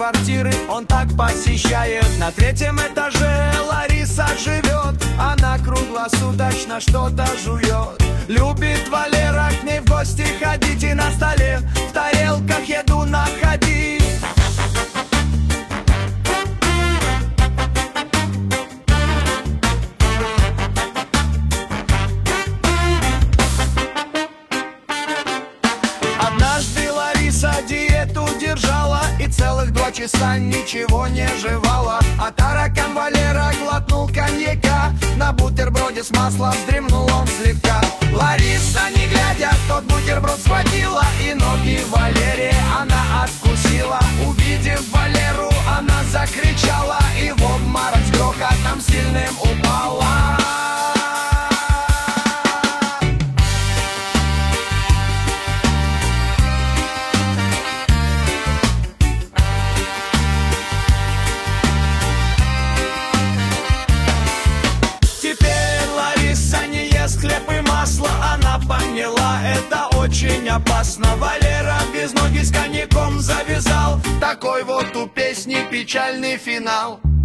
квартиры он так посещает. На третьем этаже Лариса живет, она круглосуточно что-то жует. Любит Валера к ней в гости ходить и на столе в тарелках еду находить. Однажды Лариса диету держала и целых 2 часа ничего не жевала. А таракан Валера глотнул коньяка, на бутерброде с маслом вздремнул он слегка. Лариса, не глядя, тот бутерброд схватила, и ноги Валере она откусила. Увидев Валеру, она закричала и в обморок с грохотом сильным упала. Хлеб и масло, она поняла, это очень опасно. Валера без ноги с коньяком завязал, такой вот у песни печальный финал.